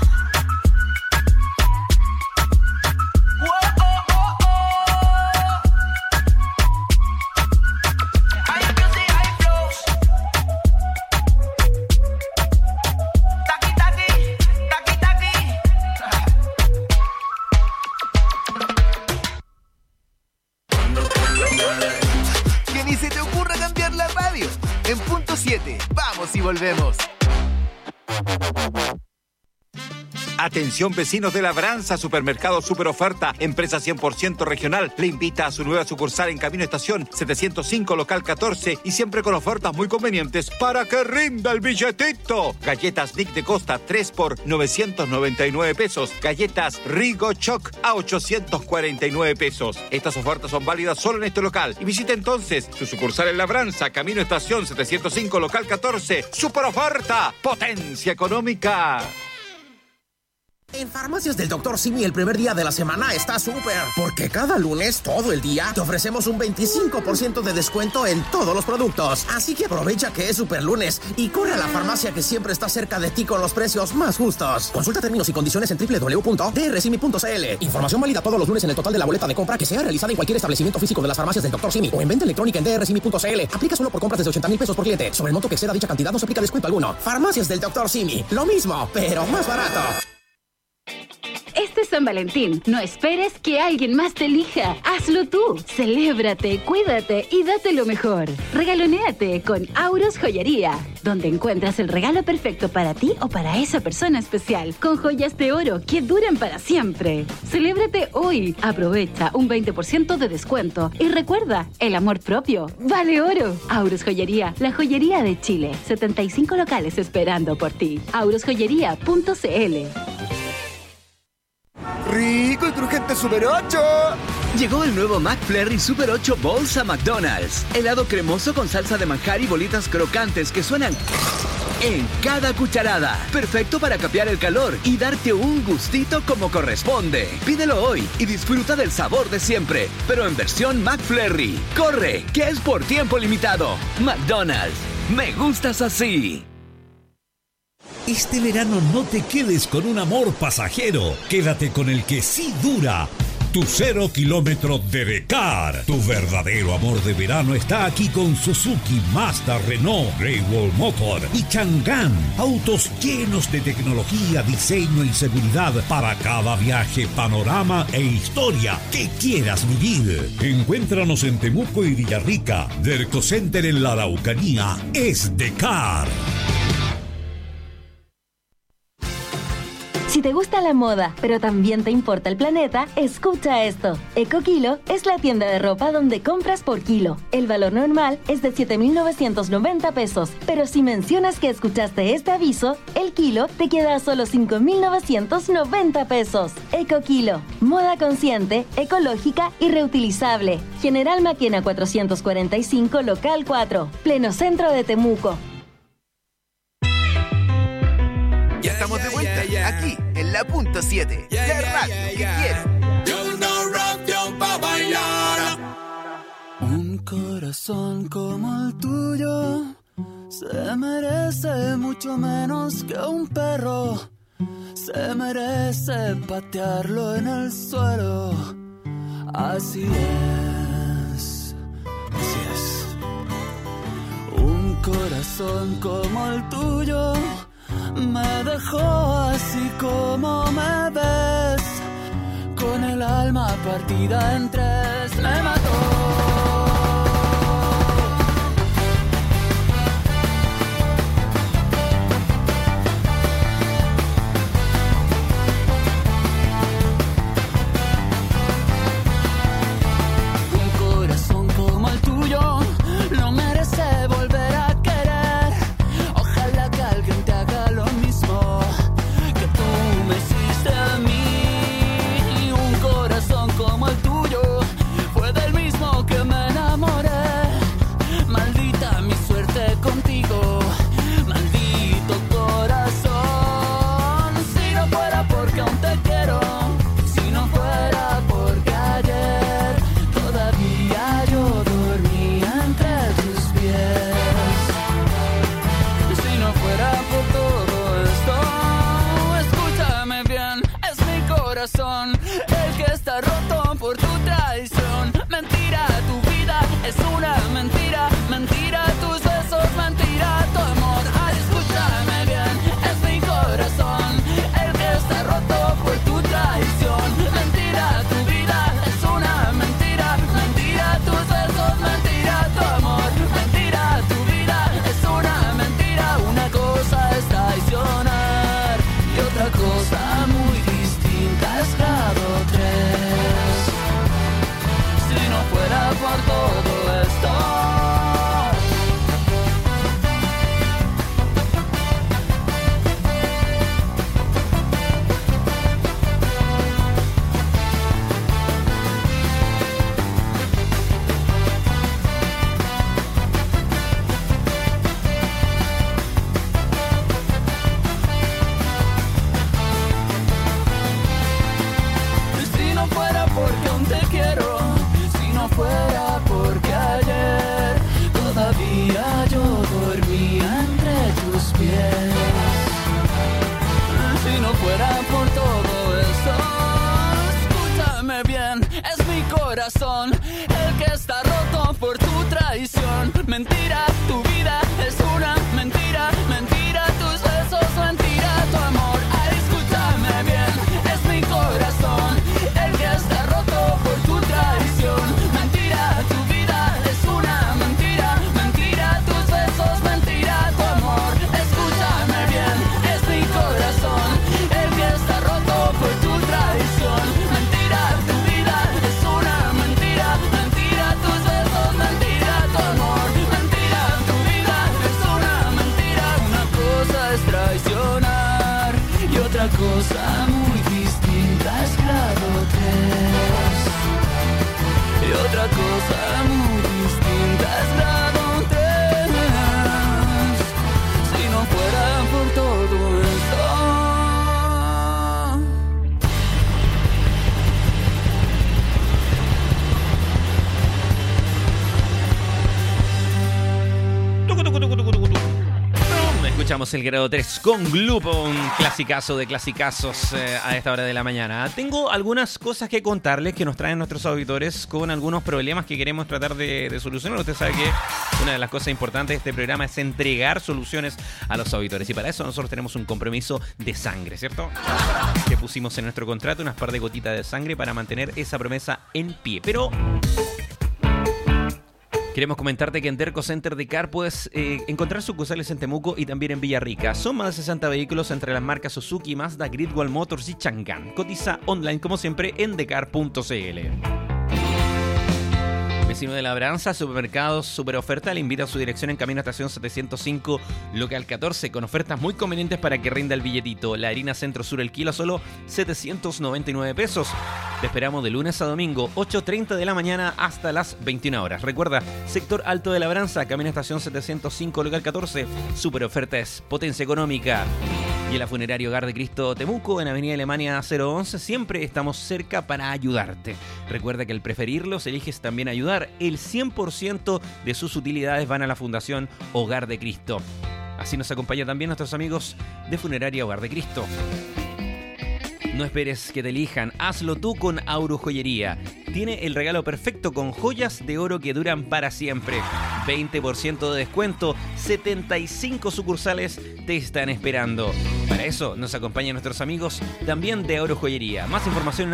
Que ni se te ocurra cambiar la radio. En punto 7, vamos y volvemos. Atención vecinos de Labranza, Supermercado Super Oferta, empresa 100% regional, le invita a su nueva sucursal en Camino Estación 705 local 14 y siempre con ofertas muy convenientes para que rinda el billetito. Galletas Nick de Costa 3 por 999 pesos. Galletas Rigo Choc a 849 pesos. Estas ofertas son válidas solo en este local y visita entonces su sucursal en Labranza, Camino Estación 705 local 14. Super Oferta, potencia económica. En Farmacias del Dr. Simi el primer día de la semana está súper, porque cada lunes, todo el día, te ofrecemos un 25% de descuento en todos los productos. Así que aprovecha que es super lunes y corre a la farmacia que siempre está cerca de ti con los precios más justos. Consulta términos y condiciones en www.drcimi.cl. Información válida todos los lunes en el total de la boleta de compra que sea realizada en cualquier establecimiento físico de las Farmacias del Dr. Simi o en venta electrónica en drcimi.cl. Aplica solo por compras desde 80,000 pesos por cliente. Sobre el monto que exceda dicha cantidad no se aplica descuento alguno. Farmacias del Dr. Simi. Lo mismo, pero más barato. Este San Valentín, no esperes que alguien más te elija. Hazlo tú. Celébrate, cuídate y date lo mejor. Regalonéate con Auros Joyería, donde encuentras el regalo perfecto para ti o para esa persona especial, con joyas de oro que duran para siempre. Celébrate hoy. Aprovecha un 20% de descuento. Y recuerda, el amor propio vale oro. Auros Joyería, la joyería de Chile. 75 locales esperando por ti. aurosjoyería.cl. ¡Rico y crujiente Super 8! Llegó el nuevo McFlurry Super 8 Bowls a McDonald's. Helado cremoso con salsa de manjar y bolitas crocantes que suenan en cada cucharada. Perfecto para capear el calor y darte un gustito como corresponde. Pídelo hoy y disfruta del sabor de siempre, pero en versión McFlurry. ¡Corre, que es por tiempo limitado! McDonald's. Me gustas así. Este verano no te quedes con un amor pasajero. Quédate con el que sí dura. Tu 0 kilómetros de Dakar. Tu verdadero amor de verano está aquí con Suzuki, Mazda, Renault, Great Wall Motor y Chang'an. Autos llenos de tecnología, diseño y seguridad para cada viaje, panorama e historia que quieras vivir. Encuéntranos en Temuco y Villarrica. Derco Center en la Araucanía es Dakar. Si te gusta la moda, pero también te importa el planeta, escucha esto. EcoKilo es la tienda de ropa donde compras por kilo. El valor normal es de 7,990 pesos, pero si mencionas que escuchaste este aviso, el kilo te queda a solo 5,990 pesos. EcoKilo, moda consciente, ecológica y reutilizable. General Maquena 445, local 4, pleno centro de Temuco. Ya estamos de vuelta, aquí, en la punto 7, la radio que quiero. Un corazón como el tuyo se merece mucho menos que un perro. Se merece patearlo en el suelo. Así es, así es. Un corazón como el tuyo me dejó así como me ves, con el alma partida en tres, me mató. Un corazón como el tuyo no merece volver a querer. Ojalá que alguien te haga lo mismo que tú me hiciste a mí. Un corazón como el tuyo fue del corazón, el que está roto por tu traición. Mentira, tu vida es una mentira, mentira, tus besos, mentira, tu amor. Ay, escúchame bien, es mi corazón, el que está roto por tu traición. Mentira, tu vida es una mentira, mentira, tus besos, mentira, tu amor. Escúchame bien, es mi corazón, el que está roto por tu traición. Mentira, tu vida es una mentira, mentira, tus besos, mentira, tu amor. Mentira, tu vida es una mentira. Una cosa es traicionar y otra cosa muy distinta es grado 3. Y otra cosa muy distinta es grado 3. Si no fuera por todo esto. Escuchamos el grado 3 con Glupo, un clasicazo de clasicazos a esta hora de la mañana. Tengo algunas cosas que contarles que nos traen nuestros auditores con algunos problemas que queremos tratar de solucionar. Usted sabe que una de las cosas importantes de este programa es entregar soluciones a los auditores. Y para eso nosotros tenemos un compromiso de sangre, ¿cierto? Que pusimos en nuestro contrato unas par de gotitas de sangre para mantener esa promesa en pie. Pero queremos comentarte que en Derco Center de Car puedes encontrar sucursales en Temuco y también en Villarrica. Son más de 60 vehículos entre las marcas Suzuki, Mazda, Great Wall Motors y Chang'an. Cotiza online como siempre en decar.cl. Vecino de Labranza, Supermercados Super Oferta le invita a su dirección en Camino Estación 705, local 14, con ofertas muy convenientes para que rinda el billetito. La harina Centro Sur el kilo a solo 799 pesos. Te esperamos de lunes a domingo, 8:30 de la mañana hasta las 21 horas. Recuerda, sector Alto de Labranza, Camino Estación 705, local 14. Super Oferta es potencia económica. Y en la Funeraria Hogar de Cristo Temuco, en Avenida Alemania 011, siempre estamos cerca para ayudarte. Recuerda que al preferirlos, eliges también ayudar. El 100% de sus utilidades van a la Fundación Hogar de Cristo. Así nos acompañan también nuestros amigos de Funeraria Hogar de Cristo. No esperes que te elijan, hazlo tú con Auro Joyería. Tiene el regalo perfecto con joyas de oro que duran para siempre. 20% de descuento, 75 sucursales te están esperando. Para eso nos acompañan nuestros amigos también de Auro Joyería. Más información en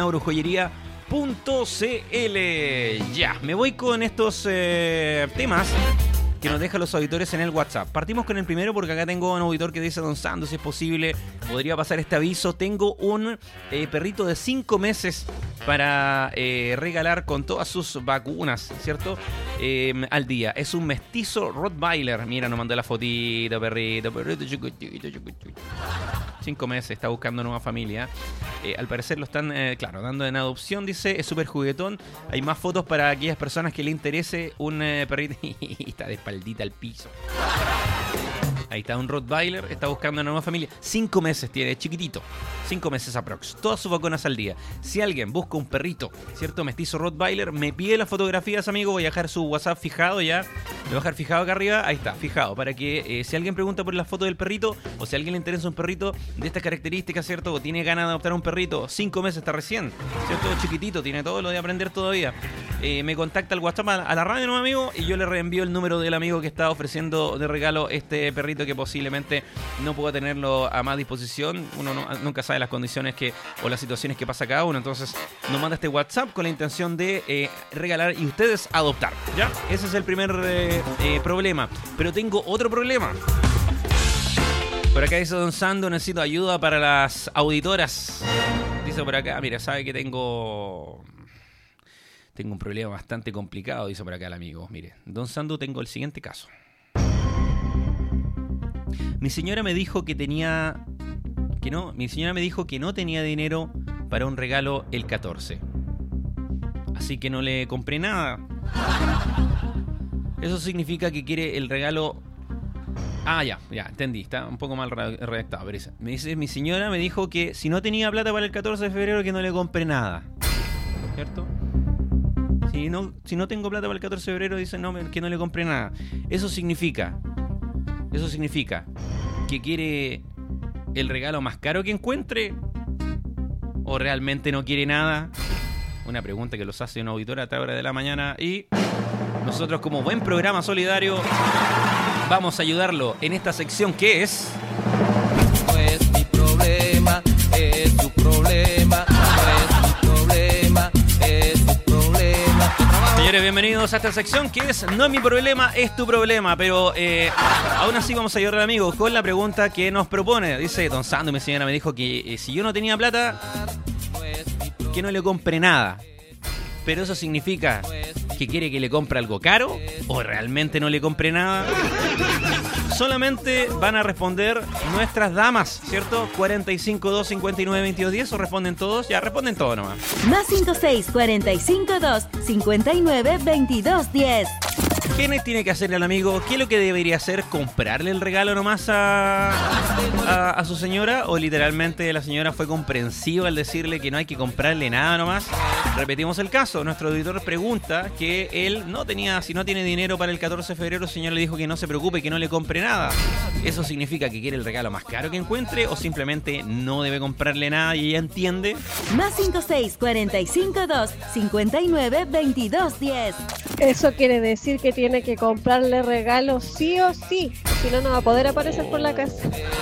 aurojoyería.cl. Ya, me voy con estos temas que nos dejan los auditores en el WhatsApp. Partimos con el primero porque acá tengo un auditor que dice: Don Sando, si es posible, podría pasar este aviso. Tengo un perrito de 5 meses para regalar con todas sus vacunas, ¿cierto? Al día. Es un mestizo Rottweiler. Mira, nos mandó la fotito, perrito chiquitito. 5 meses, está buscando nueva familia. Al parecer lo están, claro, dando en adopción, dice. Es súper juguetón. Hay más fotos para aquellas personas que le interese un perrito. Está de espaldita al piso. Ahí está un Rottweiler, está buscando una nueva familia. 5 meses tiene, chiquitito. 5 meses aprox. Todas sus vacunas al día. Si alguien busca un perrito, ¿cierto? Mestizo Rottweiler, me pide las fotografías, amigo. Voy a dejar su WhatsApp fijado ya. Lo voy a dejar fijado acá arriba. Ahí está, fijado. Para que si alguien pregunta por la foto del perrito, o si a alguien le interesa un perrito de estas características, ¿cierto? O tiene ganas de adoptar un perrito, 5 meses está recién, ¿cierto? Chiquitito, tiene todo lo de aprender todavía. Me contacta al WhatsApp a la radio, ¿no, amigo? Y yo le reenvío el número del amigo que está ofreciendo de regalo este perrito que posiblemente no pueda tenerlo a más disposición. Uno nunca sabe las condiciones o las situaciones que pasa cada uno. Entonces nos manda este WhatsApp con la intención de regalar y ustedes adoptar, ¿ya? Ese es el primer problema. Pero tengo otro problema. Por acá dice Don Sando: necesito ayuda para las auditoras. Dice por acá, mira, sabe que tengo un problema bastante complicado, dice por acá el amigo. Mire, Don Sando, tengo el siguiente caso. Mi señora me dijo que no tenía dinero para un regalo el 14. Así que no le compré nada. Eso significa que quiere el regalo. Ah, ya, entendí. Está un poco mal redactado. Pero me dice, mi señora me dijo que si no tenía plata para el 14 de febrero que no le compré nada. ¿Cierto? Si no tengo plata para el 14 de febrero, dice que no le compré nada. Eso significa que quiere el regalo más caro que encuentre, o realmente no quiere nada. una pregunta que los hace una auditora a esta hora de la mañana y nosotros como buen programa solidario vamos a ayudarlo en esta sección que es... No es mi problema, es tu problema. No es mi problema, es tu problema. Señores, bienvenidos a esta sección que es No es mi problema, es tu problema. Pero aún así vamos a ayudar al amigo con la pregunta que nos propone. Dice, don Sandu, mi señora me dijo que si yo no tenía plata, que no le compre nada. Pero eso significa que quiere que le compre algo caro o realmente no le compre nada. Solamente van a responder nuestras damas, ¿cierto? 45 2 59 22 10 o responden todos. Ya, responden todos nomás. Más 56 45 2 59 22 10. ¿Qué tiene que hacerle al amigo? ¿Qué es lo que debería hacer? ¿Comprarle el regalo nomás a su señora? ¿O literalmente la señora fue comprensiva al decirle que no hay que comprarle nada nomás? Repetimos el caso. Nuestro auditor pregunta que él no tenía, si no tiene dinero para el 14 de febrero, el señor le dijo que no se preocupe, que no le compre nada. ¿Eso significa que quiere el regalo más caro que encuentre o simplemente no debe comprarle nada y ella entiende? Más 56 45 2 59 22 10. Eso quiere decir que tiene que comprarle regalos sí o sí, si no, no va a poder aparecer por la casa.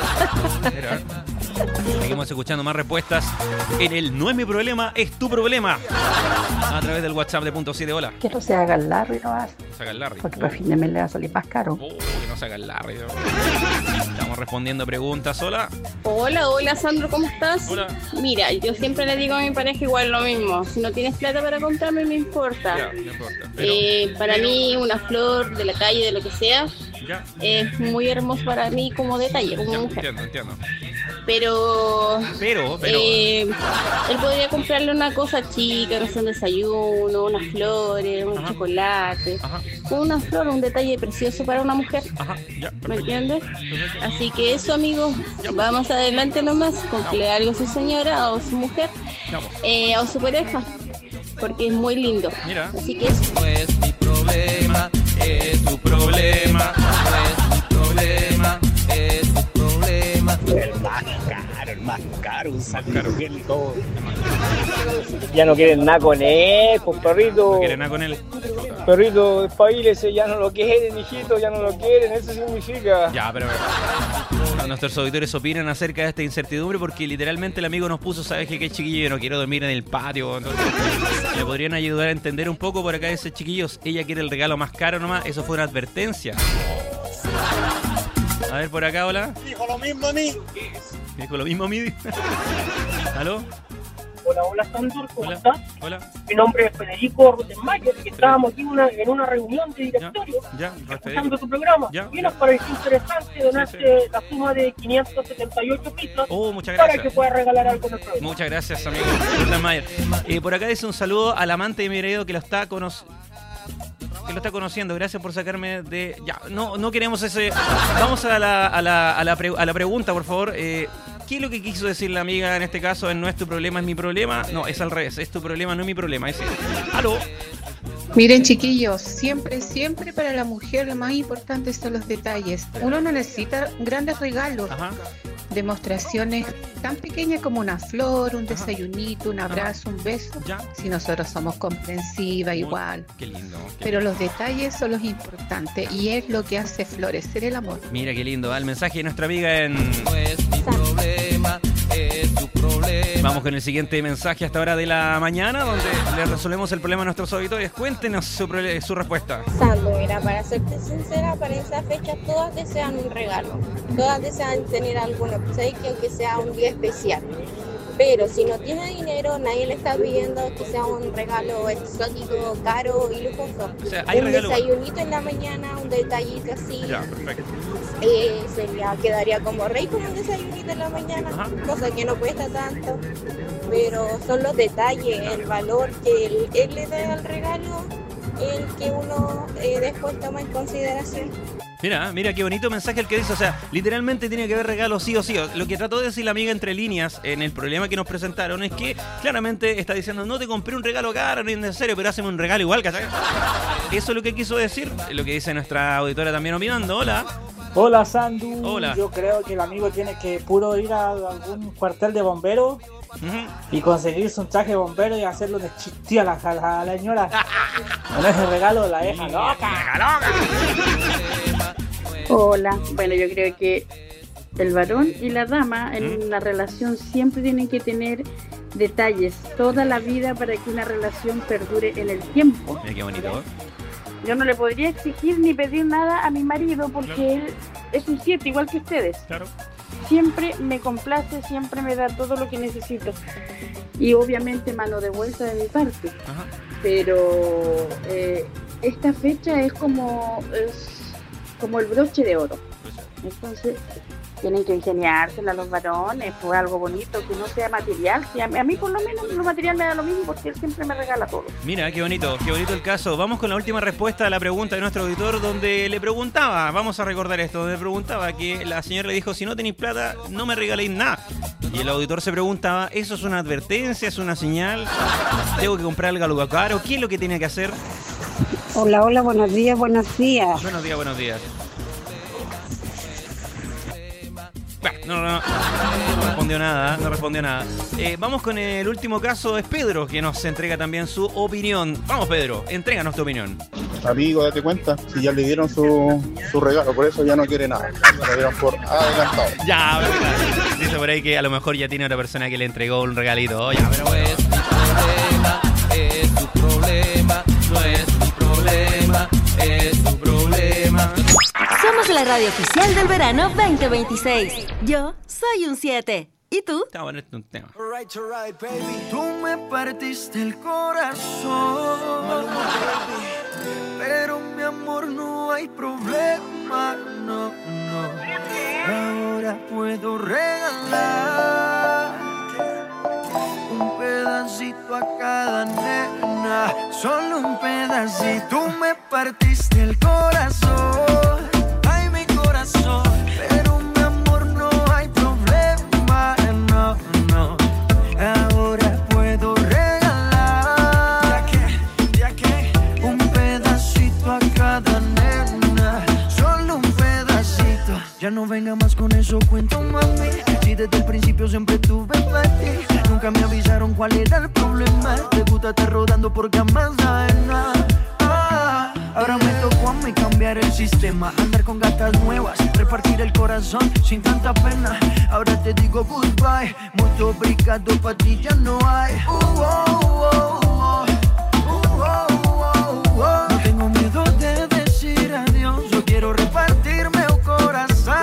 Seguimos escuchando más respuestas en el No es mi problema, es tu problema, a través del WhatsApp de .7. Hola. Que no se haga el Larry, no hace. No se haga el Larry. Porque para fin de mes le va a salir más caro. Que no se haga el Larry. Estamos respondiendo preguntas. Hola. Hola Sandro, ¿cómo estás? Hola. Mira, yo siempre le digo a mi pareja igual lo mismo. Si no tienes plata para comprarme, me importa. Ya, no importa. Para mí una flor de la calle, de lo que sea, ya. Es muy hermoso para mí como detalle, como mujer. Entiendo. Pero él podría comprarle una cosa chica, no sé, un desayuno, unas flores, un chocolate, una flor, un detalle precioso para una mujer. ¿Me entiendes? Así que eso, amigos, vamos adelante nomás, comprarle algo a su señora o su mujer o su pareja, porque es muy lindo. Mira. Así que eso. No es mi problema, es tu problema. No es mi problema, es tu problema. El más caro, un saco de piel y todo. Ya no quieren nada con él, pues perrito. No quieren nada con él. Perrito, espabilese, ya no lo quieren, hijito, ya no lo quieren, eso significa. Ya, pero nuestros auditores opinan acerca de esta incertidumbre porque literalmente el amigo nos puso, ¿sabes qué, chiquillo? Yo no quiero dormir en el patio. Entonces, ¿me podrían ayudar a entender un poco por acá ese chiquillos? Ella quiere el regalo más caro nomás, eso fue una advertencia. A ver, por acá, hola. Dijo lo mismo a mí. Dijo lo mismo a mí. ¿Aló? Hola, Sandor, ¿cómo estás? Hola. Mi nombre es Federico Rosenmayer y estábamos aquí en una reunión de directorio escuchando tu programa. Y nos pareció interesante donarte la suma de 578 pesos muchas para gracias. que puedas regalar algo en el programa. Muchas gracias, amigo Rosenmayer. Por acá dice un saludo al amante de mi marido que lo está conociendo. Gracias por sacarme de... Ya, no queremos ese... Vamos a la pregunta, por favor. ¿Qué es lo que quiso decir la amiga en este caso? No es tu problema, es mi problema. No, es al revés. Es tu problema, no es mi problema. ¿Aló? Miren, chiquillos, siempre para la mujer lo más importante son los detalles. Uno no necesita grandes regalos. Demostraciones tan pequeñas como una flor, un desayunito, un abrazo, un beso. Si nosotros somos comprensivas, igual. Qué lindo. Pero los detalles son los importantes y es lo que hace florecer el amor. Mira qué lindo. El mensaje de nuestra amiga en... No es mi problema, es tu problema. Vamos con el siguiente mensaje a esta hora de la mañana, donde le resolvemos el problema a nuestros auditores. Cuéntenos su respuesta. Sandro, mira, para serte sincera, para esa fecha todas desean un regalo. Todas desean tener alguna cosa que aunque sea un día especial. Pero si no tiene dinero, nadie le está pidiendo que sea un regalo exótico, caro y lujoso. O sea, hay regalo... desayunito en la mañana, un detallito así. Ya, perfecto. Quedaría como rey con un desayunito en la mañana, cosa que no cuesta tanto. Pero son los detalles, el valor que él le da al regalo, el que uno después toma en consideración. Mira qué bonito mensaje el que dice, o sea, literalmente tiene que haber regalos sí o sí. Lo que trató de decir la amiga entre líneas en el problema que nos presentaron es que claramente está diciendo, no te compré un regalo caro ni necesario, pero hazme un regalo igual, ¿cachai? Eso es lo que quiso decir, lo que dice nuestra auditora también opinando. Hola. Hola, Sandu. Hola. Yo creo que el amigo tiene que puro ir a algún cuartel de bomberos y conseguirse un traje de bombero y hacerlo de chistía a la señora. Con ese regalo la deja loca. Hola, bueno, yo creo que el varón y la dama en la relación siempre tienen que tener detalles toda la vida para que una relación perdure en el tiempo. Mira qué bonito. Yo no le podría exigir ni pedir nada a mi marido porque él es un 7 igual que ustedes. Claro. Siempre me complace, siempre me da todo lo que necesito. Y obviamente mano de vuelta de mi parte. Ajá. Pero esta fecha es como el broche de oro. Entonces tienen que ingeniársela los varones por algo bonito, que no sea material. Que a mí por lo menos lo material me da lo mismo porque él siempre me regala todo. Mira, qué bonito el caso. Vamos con la última respuesta a la pregunta de nuestro auditor, donde le preguntaba, vamos a recordar esto, donde le preguntaba que la señora le dijo, si no tenéis plata, no me regaléis nada. Y el auditor se preguntaba, ¿eso es una advertencia, es una señal? ¿Tengo que comprar algo caro? ¿Qué es lo que tiene que hacer? Hola, buenos días. Buenos días. No respondió nada. Vamos con el último caso, es Pedro, que nos entrega también su opinión. Vamos, Pedro, entréganos tu opinión. Amigo, date cuenta, si ya le dieron su regalo, por eso ya no quiere nada. Lo dieron por adelantado. Ya, verdad. Dice por ahí que a lo mejor ya tiene otra persona que le entregó un regalito. Ya, pero es tu problema, no es mi problema, es tu problema. Somos la radio oficial del verano 2026. Yo soy un 7. ¿Y tú? Está bueno, este es un tema. Tú me partiste el corazón, pero mi amor no hay problema, no. Ahora puedo regalar un pedacito a cada nena, solo un pedacito. Tú me partiste el corazón, ay mi corazón, pero mi amor no hay problema, no. Ahora puedo regalar ya que un pedacito a cada nena, solo un pedacito. Ya no venga más con eso, cuento mami, si desde el principio siempre tuve para ti. Nunca me avisaron cuál era el problema. Te gusta estar rodando por camas ajenas. Ahora me tocó a mí cambiar el sistema, andar con gatas nuevas, repartir el corazón sin tanta pena. Ahora te digo goodbye, mucho obrigado, pa' ti ya no hay. No tengo miedo de decir adiós, yo quiero repartirme el corazón.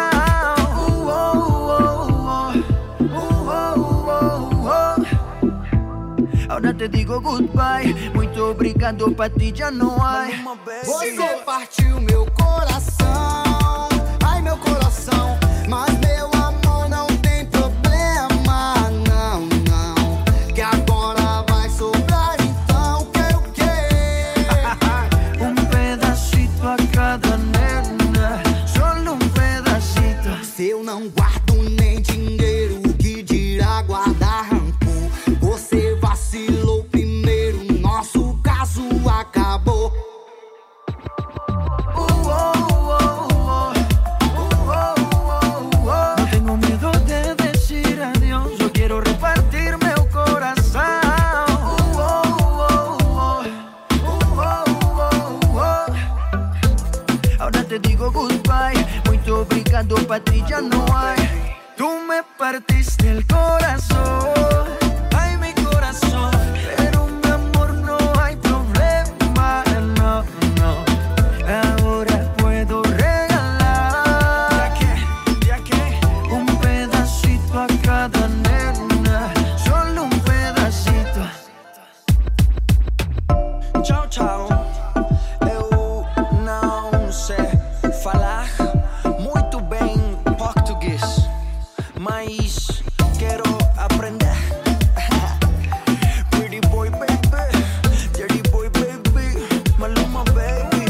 Ahora te digo goodbye, muito obrigado, pa' ti já não há. Você partiu meu coração, ai meu coração, mas meu amor não tem problema, não. Que agora vai sobrar, então quero um pedacito a cada nena, solo um pedacito. Se eu não guardo nem dinheiro, que dirá guardar rancor? Você vacilou primeiro, nosso caso acabou. No tengo miedo de decir adiós, yo quiero repartirme el corazón. Ahora te digo goodbye, muito obrigado, pa' ti ya no hay. Tú me partiste el corazón, ay mi corazón, pero mi amor no hay problema, no. Ahora puedo regalar ya que un pedacito a cada nena, solo un pedacito. Tchau. Eu não sei falar muito bem português, mas quero aprender. Pretty boy baby, dirty boy baby, Maluma baby.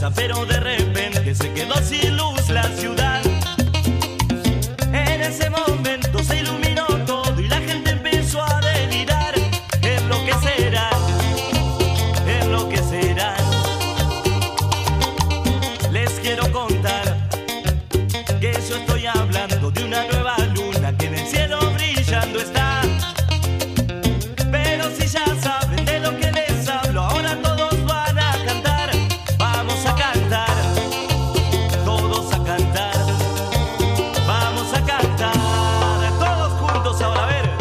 hermosa, pero de repente se quedó sin luz la ciudad. En ese momento se iluminó todo y la gente empezó a delirar. Enloquecerán, enloquecerán. Les quiero contar que yo estoy hablando de una nueva luna que en el cielo brillando está. Pero si ya saben de lo que les hablo, ahora todos van a cantar. Vamos a cantar, todos a cantar. Vamos a cantar, todos juntos ahora, a ver.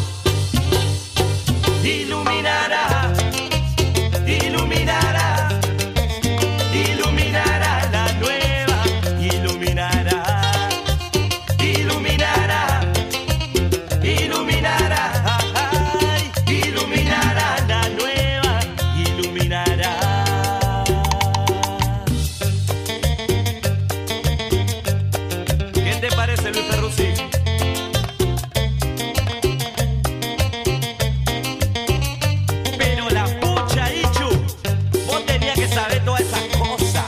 Iluminará, iluminará, iluminará la nueva, iluminará, iluminará, iluminará, ay, iluminará la nueva, iluminará. ¿Qué te parece, Luis Perruzzi? Pero la pucha, Ichu, vos tenías que saber todas esas cosas.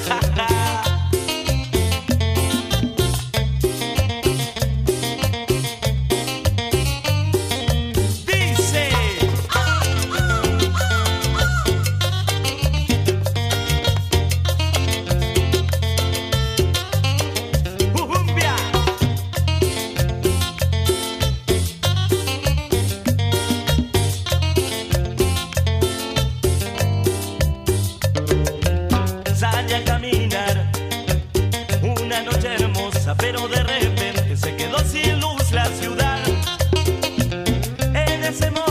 Dice. Cumbia. Sale a caminar una noche hermosa, pero de repente se quedó sin luz la ciudad. En ese momento